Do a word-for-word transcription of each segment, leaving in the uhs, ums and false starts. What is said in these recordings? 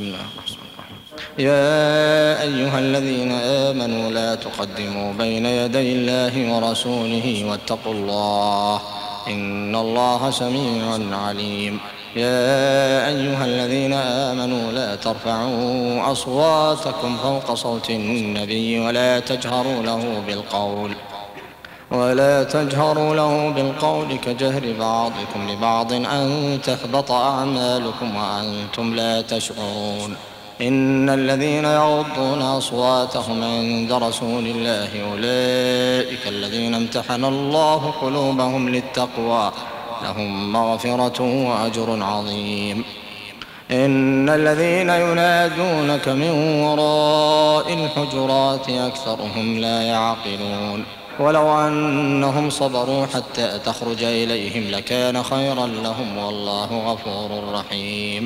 بسم الله الرحمن الرحيم. يا أيها الذين آمنوا لا تقدموا بين يدي الله ورسوله واتقوا الله إن الله سميع عليم. يا أيها الذين آمنوا لا ترفعوا أصواتكم فوق صوت النبي ولا تجهروا له بالقول ولا تجهروا له بالقول كجهر بعضكم لبعض أن تحبط أعمالكم وأنتم لا تشعرون. إن الذين يغضون أصواتهم عند رسول الله أولئك الذين امتحن الله قلوبهم للتقوى لهم مغفرة وأجر عظيم. إن الذين ينادونك من وراء الحجرات أكثرهم لا يعقلون ولو أنهم صبروا حتى تخرج إليهم لكان خيرا لهم والله غفور رحيم.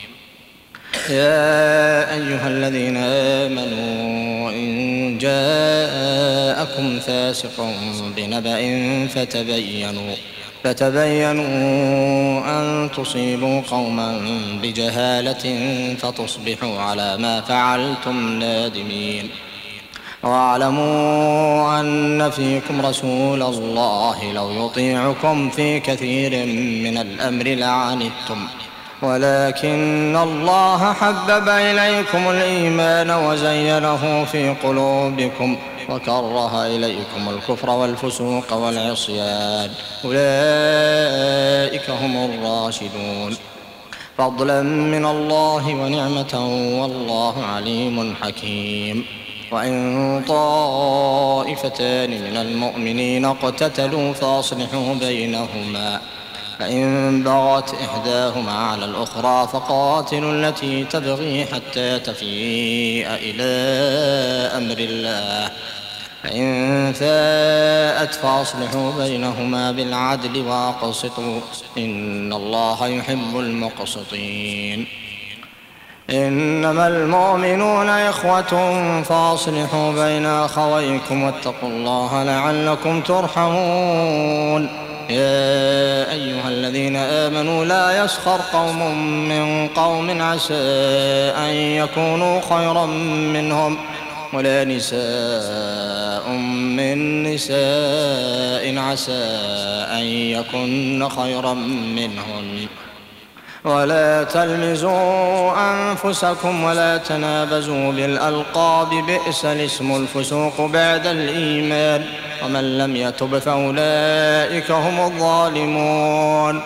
يا أيها الذين آمنوا إن جاءكم فاسق بنبأ فتبينوا فتبينوا أن تصيبوا قوما بجهالة فتصبحوا على ما فعلتم نادمين. واعلموا أن فيكم رسول الله لو يطيعكم في كثير من الأمر لعنتم ولكن الله حبب إليكم الإيمان وزينه في قلوبكم وكره إليكم الكفر والفسوق والعصيان أولئك هم الراشدون فضلا من الله ونعمة والله عليم حكيم. وإن طائفتان من المؤمنين اقتتلوا فأصلحوا بينهما فإن بغت إحداهما على الأخرى فقاتلوا التي تبغي حتى تفيء إلى أمر الله فإن فاءت فأصلحوا بينهما بالعدل وأقسطوا إن الله يحب المقسطين. إنما المؤمنون إخوة فأصلحوا بين أخويكم واتقوا الله لعلكم ترحمون. يا أيها الذين آمنوا لا يسخر قوم من قوم عسى أن يكونوا خيرا منهم ولا نساء من نساء عسى أن يكن خيرا منهن ولا تلمزوا أنفسكم ولا تنابزوا بالألقاب بئس الاسم الفسوق بعد الإيمان ومن لم يتب فأولئك هم الظالمون.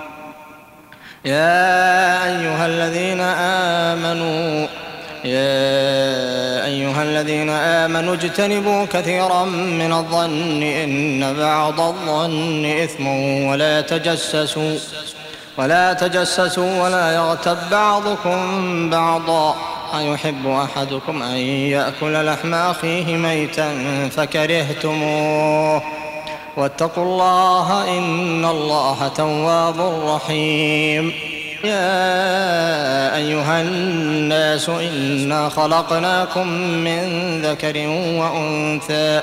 يا أيها الذين آمنوا يا أيها الذين آمنوا اجتنبوا كثيرا من الظن إن بعض الظن إثم ولا تجسسوا ولا تجسسوا ولا يغتب بعضكم بعضا أيحب أحدكم أن يأكل لحم أخيه ميتا فكرهتموه واتقوا الله إن الله تواب رحيم. يا أيها الناس إنا خلقناكم من ذكر وأنثى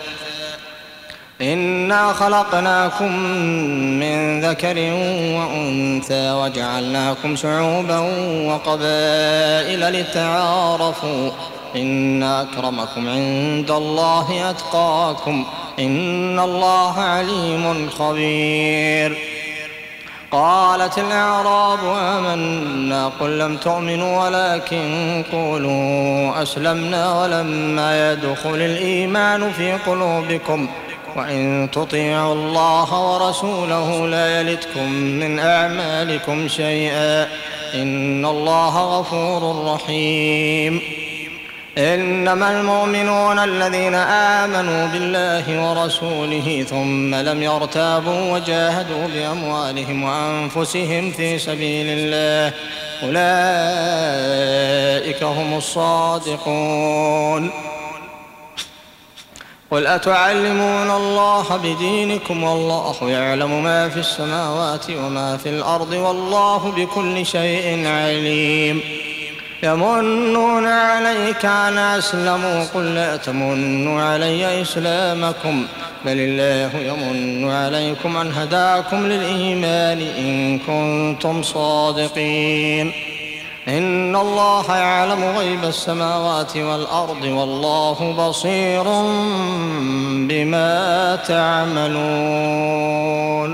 إنا خلقناكم من ذكر وأنثى وجعلناكم شعوبا وقبائل لتعارفوا إن أكرمكم عند الله أتقاكم إن الله عليم خبير. قالت الأعراب آمنا قل لم تؤمنوا ولكن قولوا أسلمنا ولما يدخل الإيمان في قلوبكم وإن تطيعوا الله ورسوله لا يلتكم من أعمالكم شيئا إن الله غفور رحيم. إنما المؤمنون الذين آمنوا بالله ورسوله ثم لم يرتابوا وجاهدوا بأموالهم وأنفسهم في سبيل الله أولئك هم الصادقون. قل أتعلمون الله بدينكم والله يعلم ما في السماوات وما في الأرض والله بكل شيء عليم. يمنون عليك أن أسلموا قل لا تمنوا علي إسلامكم بل الله يمن عليكم أن هداكم للإيمان إن كنتم صادقين. إن الله يعلم غيب السماوات والأرض والله بصير بما تعملون.